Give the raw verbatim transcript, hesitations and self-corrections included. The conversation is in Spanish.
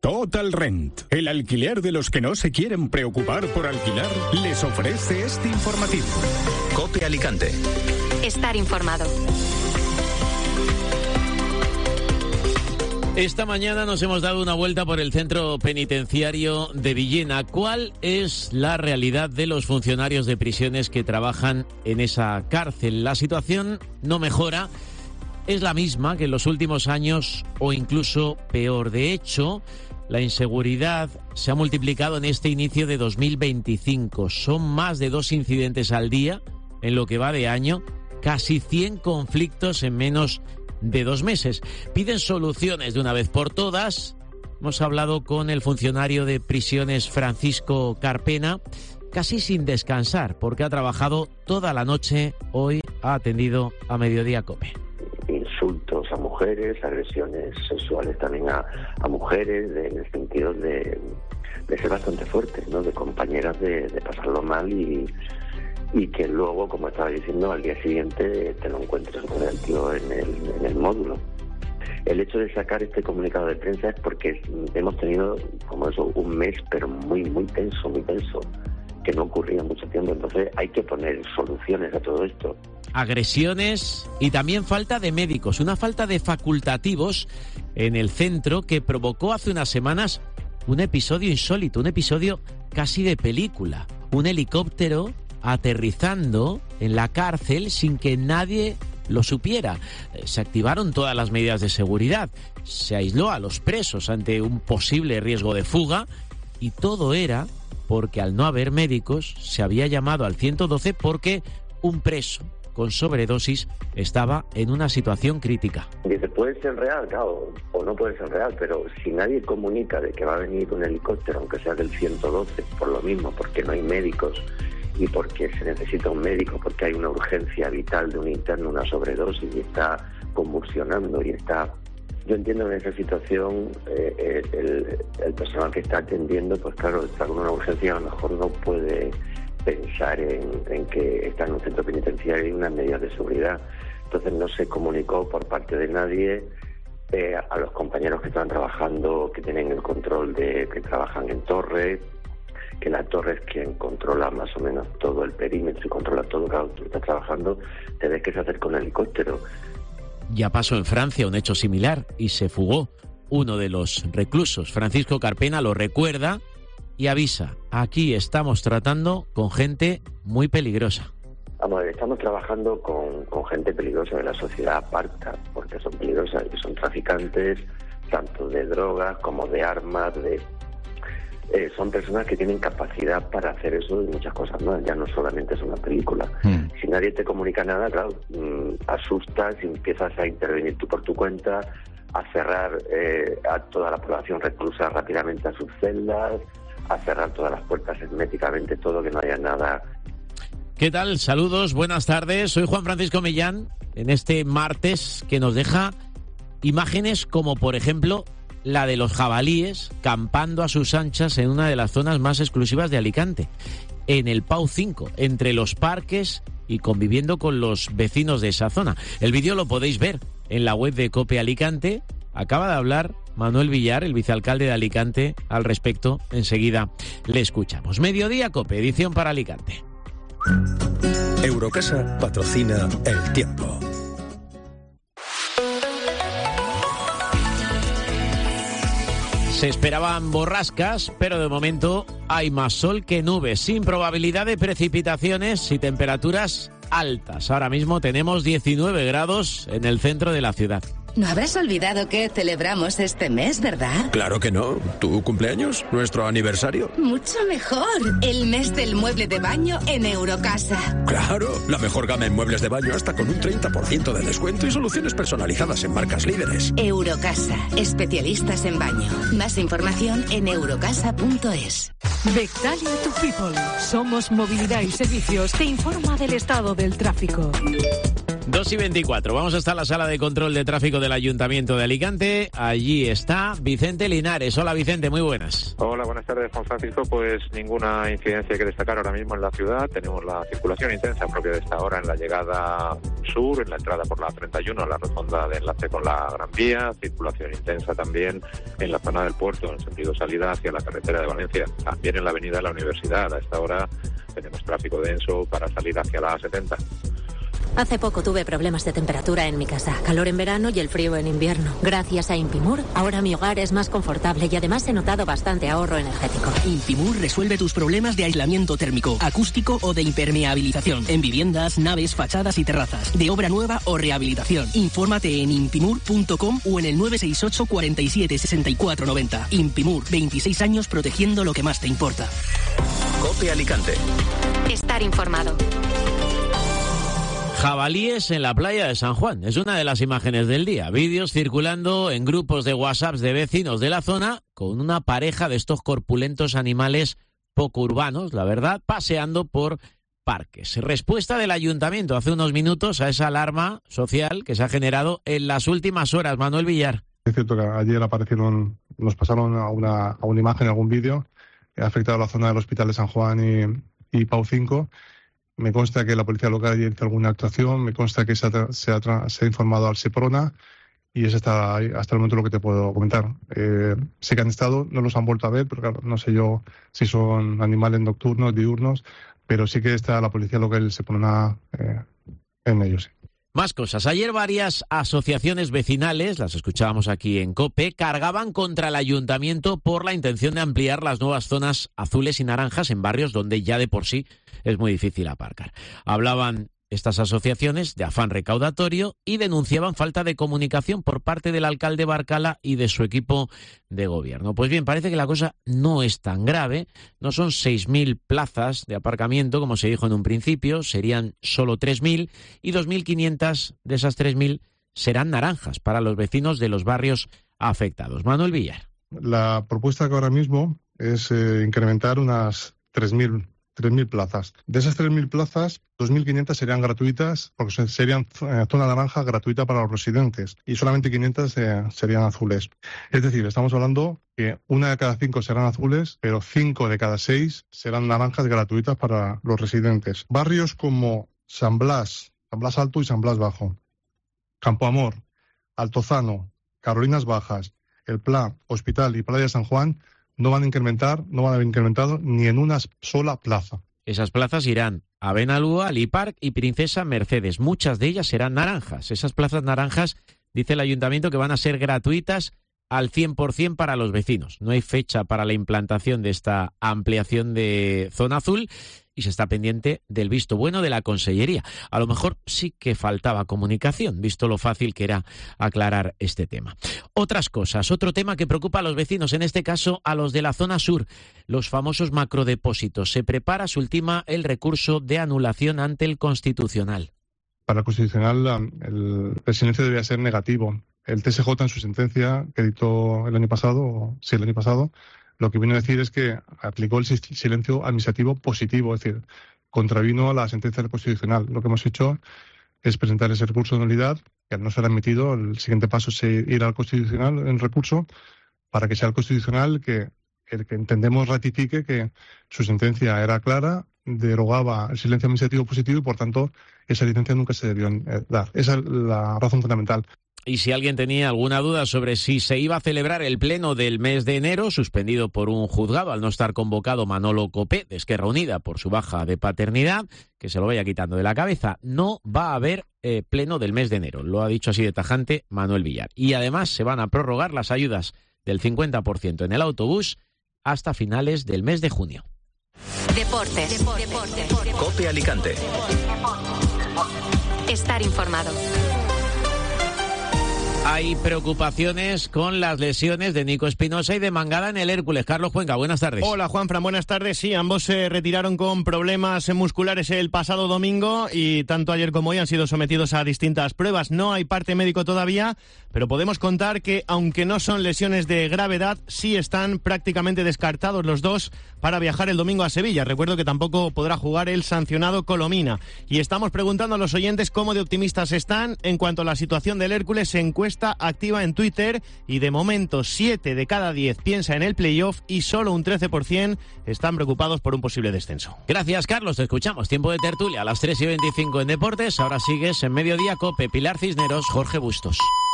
Total Rent, el alquiler de los que no se quieren preocupar por alquilar, les ofrece este informativo. COPE Alicante. Estar informado. Esta mañana nos hemos dado una vuelta por el centro penitenciario de Villena. ¿Cuál es la realidad de los funcionarios de prisiones que trabajan en esa cárcel? La situación no mejora, es la misma que en los últimos años o incluso peor. De hecho, la inseguridad se ha multiplicado en este inicio de dos mil veinticinco. Son más de dos incidentes al día en lo que va de año, casi cien conflictos en menos de dos meses. Piden soluciones de una vez por todas. Hemos hablado con el funcionario de prisiones Francisco Carpena, casi sin descansar, porque ha trabajado toda la noche. Hoy ha atendido a Mediodía COPE. Insultos a mujeres, agresiones sexuales también a, a mujeres, de, en el sentido de, de ser bastante fuertes, ¿no? De compañeras de, de pasarlo mal y, y que luego, como estaba diciendo, al día siguiente te lo encuentres con el tío en el, en el módulo. El hecho de sacar este comunicado de prensa es porque hemos tenido, como eso, un mes, pero muy, muy tenso, muy tenso, que no ocurría mucho tiempo. Entonces hay que poner soluciones a todo esto. Agresiones y también falta de médicos, una falta de facultativos en el centro que provocó hace unas semanas un episodio insólito, un episodio casi de película. Un helicóptero aterrizando en la cárcel sin que nadie lo supiera. Se activaron todas las medidas de seguridad, se aisló a los presos ante un posible riesgo de fuga y todo era porque al no haber médicos se había llamado al ciento doce porque un preso con sobredosis estaba en una situación crítica. Dice, puede ser real, claro, o no puede ser real, pero si nadie comunica de que va a venir un helicóptero, aunque sea del ciento doce, por lo mismo, porque no hay médicos y porque se necesita un médico, porque hay una urgencia vital de un interno, una sobredosis, y está convulsionando y está... Yo entiendo en esa situación eh, el, el personal que está atendiendo, pues claro, está con una urgencia y a lo mejor no puede pensar en, en que está en un centro penitenciario y unas medidas de seguridad. Entonces no se comunicó por parte de nadie eh, a los compañeros que estaban trabajando, que tienen el control de, que trabajan en torre, que la torre es quien controla más o menos todo el perímetro y controla todo. Claro, tú estás trabajando, te ves que se acerca un helicóptero. Ya pasó en Francia un hecho similar y se fugó uno de los reclusos. Francisco Carpena lo recuerda y avisa, aquí estamos tratando con gente muy peligrosa. Vamos, estamos trabajando con, con gente peligrosa de la sociedad aparta, porque son peligrosas y son traficantes tanto de drogas como de armas, de eh, son personas que tienen capacidad para hacer eso y muchas cosas más, ya no solamente es una película. Mm. Si nadie te comunica nada, claro, mmm, asustas y empiezas a intervenir tú por tu cuenta, a cerrar eh, a toda la población reclusa rápidamente a sus celdas, a cerrar todas las puertas herméticamente, todo, que no haya nada. ¿Qué tal? Saludos, buenas tardes. Soy Juan Francisco Millán, en este martes que nos deja imágenes como, por ejemplo, la de los jabalíes campando a sus anchas en una de las zonas más exclusivas de Alicante, en el Pau cinco, entre los parques y conviviendo con los vecinos de esa zona. El vídeo lo podéis ver en la web de COPE Alicante. Acaba de hablar Manuel Villar, el vicealcalde de Alicante, al respecto. Enseguida le escuchamos. Mediodía COPE, edición para Alicante. Eurocasa patrocina El Tiempo. Se esperaban borrascas, pero de momento hay más sol que nubes, sin probabilidad de precipitaciones y temperaturas altas. Ahora mismo tenemos diecinueve grados en el centro de la ciudad. No habrás olvidado que celebramos este mes, ¿verdad? Claro que no. ¿Tu cumpleaños? ¿Nuestro aniversario? Mucho mejor. El mes del mueble de baño en Eurocasa. Claro. La mejor gama en muebles de baño hasta con un treinta por ciento de descuento y soluciones personalizadas en marcas líderes. Eurocasa. Especialistas en baño. Más información en eurocasa punto es. Bectalia to People. Somos movilidad y servicios. Te informa del estado del tráfico. dos y veinticuatro. Vamos hasta la sala de control de tráfico del Ayuntamiento de Alicante. Allí está Vicente Linares. Hola, Vicente, muy buenas. Hola, buenas tardes, Juan Francisco. Pues ninguna incidencia que destacar ahora mismo en la ciudad. Tenemos la circulación intensa propia de esta hora en la llegada sur, en la entrada por la treinta y uno, a la rotonda de enlace con la Gran Vía. Circulación intensa también en la zona del puerto, en sentido salida hacia la carretera de Valencia. También en la avenida de la Universidad. A esta hora tenemos tráfico denso para salir hacia la A setenta. Hace poco tuve problemas de temperatura en mi casa, calor en verano y el frío en invierno. Gracias a Impimur, ahora mi hogar es más confortable y además he notado bastante ahorro energético. Impimur resuelve tus problemas de aislamiento térmico, acústico o de impermeabilización en viviendas, naves, fachadas y terrazas, de obra nueva o rehabilitación. Infórmate en impimur punto com o en el nueve seis ocho, cuarenta y siete, sesenta y cuatro noventa. Impimur, veintiséis años protegiendo lo que más te importa. COPE Alicante. Estar informado. Jabalíes en la playa de San Juan. Es una de las imágenes del día. Vídeos circulando en grupos de WhatsApp de vecinos de la zona con una pareja de estos corpulentos animales poco urbanos, la verdad, paseando por parques. Respuesta del ayuntamiento hace unos minutos a esa alarma social que se ha generado en las últimas horas. Manuel Villar. Es cierto que ayer aparecieron, nos pasaron a una, a una imagen, algún vídeo que ha afectado a la zona del Hospital de San Juan y, y Pau cinco. Me consta que la policía local ya hizo alguna actuación, me consta que se ha, se ha, se ha informado al Seprona y es hasta, hasta el momento lo que te puedo comentar. Eh, sé que han estado, no los han vuelto a ver, pero claro, no sé yo si son animales nocturnos, diurnos, pero sí que está la policía local y el Seprona eh, en ellos. Sí. Más cosas. Ayer varias asociaciones vecinales, las escuchábamos aquí en COPE, cargaban contra el ayuntamiento por la intención de ampliar las nuevas zonas azules y naranjas en barrios donde ya de por sí es muy difícil aparcar. Hablaban estas asociaciones de afán recaudatorio y denunciaban falta de comunicación por parte del alcalde Barcala y de su equipo de gobierno. Pues bien, parece que la cosa no es tan grave. No son seis mil plazas de aparcamiento, como se dijo en un principio, serían solo tres mil y dos mil quinientas de esas tres mil serán naranjas para los vecinos de los barrios afectados. Manuel Villar. La propuesta que ahora mismo es eh, incrementar unas tres mil tres mil plazas. De esas tres mil plazas, dos mil quinientas serían gratuitas, porque serían eh, zona naranja gratuita para los residentes, y solamente quinientas eh, serían azules. Es decir, estamos hablando que una de cada cinco serán azules, pero cinco de cada seis serán naranjas gratuitas para los residentes. Barrios como San Blas, San Blas Alto y San Blas Bajo, Campo Amor, Altozano, Carolinas Bajas, El Pla, Hospital y Playa de San Juan no van a incrementar, no van a haber incrementado ni en una sola plaza. Esas plazas irán a Benalúa, Liparc y Princesa Mercedes. Muchas de ellas serán naranjas. Esas plazas naranjas, dice el ayuntamiento, que van a ser gratuitas al cien por ciento para los vecinos. No hay fecha para la implantación de esta ampliación de zona azul y se está pendiente del visto bueno de la Consellería. A lo mejor sí que faltaba comunicación, visto lo fácil que era aclarar este tema. Otras cosas, otro tema que preocupa a los vecinos, en este caso a los de la zona sur, los famosos macrodepósitos. Se prepara, se ultima el recurso de anulación ante el Constitucional. Para el Constitucional el, el silencio debía ser negativo. El T S J en su sentencia que editó el año pasado, sí, el año pasado, lo que vino a decir es que aplicó el silencio administrativo positivo, es decir, contravino a la sentencia del Constitucional. Lo que hemos hecho es presentar ese recurso de nulidad, que al no ser admitido, el siguiente paso es ir al Constitucional en recurso, para que sea el Constitucional que, el que entendemos ratifique que su sentencia era clara, derogaba el silencio administrativo positivo y, por tanto, esa licencia nunca se debió dar. Esa es la razón fundamental. Y si alguien tenía alguna duda sobre si se iba a celebrar el pleno del mes de enero, suspendido por un juzgado al no estar convocado Manolo Copé, de Esquerra Unida, por su baja de paternidad, que se lo vaya quitando de la cabeza, no va a haber eh, pleno del mes de enero. Lo ha dicho así de tajante Manuel Villar. Y además se van a prorrogar las ayudas del cincuenta por ciento en el autobús hasta finales del mes de junio. Deportes. Deportes. Deportes. COPE Alicante. Estar informado. Hay preocupaciones con las lesiones de Nico Espinosa y de Mangala en el Hércules. Carlos Cuenca, buenas tardes. Hola Juanfran, buenas tardes. Sí, ambos se retiraron con problemas musculares el pasado domingo y tanto ayer como hoy han sido sometidos a distintas pruebas. No hay parte médico todavía, pero podemos contar que aunque no son lesiones de gravedad, sí están prácticamente descartados los dos para viajar el domingo a Sevilla. Recuerdo que tampoco podrá jugar el sancionado Colomina. Y estamos preguntando a los oyentes cómo de optimistas están en cuanto a la situación del Hércules. Se encuesta activa en Twitter y de momento siete de cada diez piensa en el playoff y solo un trece por ciento están preocupados por un posible descenso. Gracias, Carlos. Te escuchamos. Tiempo de tertulia a las tres y veinticinco en Deportes. Ahora sigues en Mediodía Cope. Pilar Cisneros, Jorge Bustos.